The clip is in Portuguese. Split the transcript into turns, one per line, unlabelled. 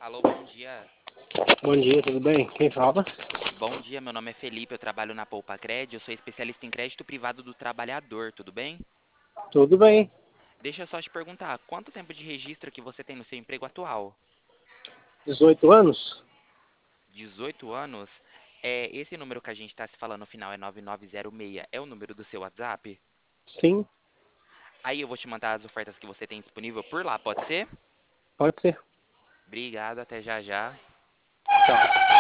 Alô, bom dia.
Bom dia, tudo bem? Quem fala?
Bom dia, meu nome é Felipe, eu trabalho na Poupa Cred, eu sou especialista em crédito privado do trabalhador, tudo bem?
Tudo bem.
Deixa eu só te perguntar, quanto tempo de registro que você tem no seu emprego atual?
18 anos?
18 anos? Esse número que a gente está se falando no final é 9906, é o número do seu WhatsApp?
Sim,
Aí eu vou te mandar as ofertas que você tem disponível por lá, pode ser?
pode ser.
Obrigado, até já já.
Tchau.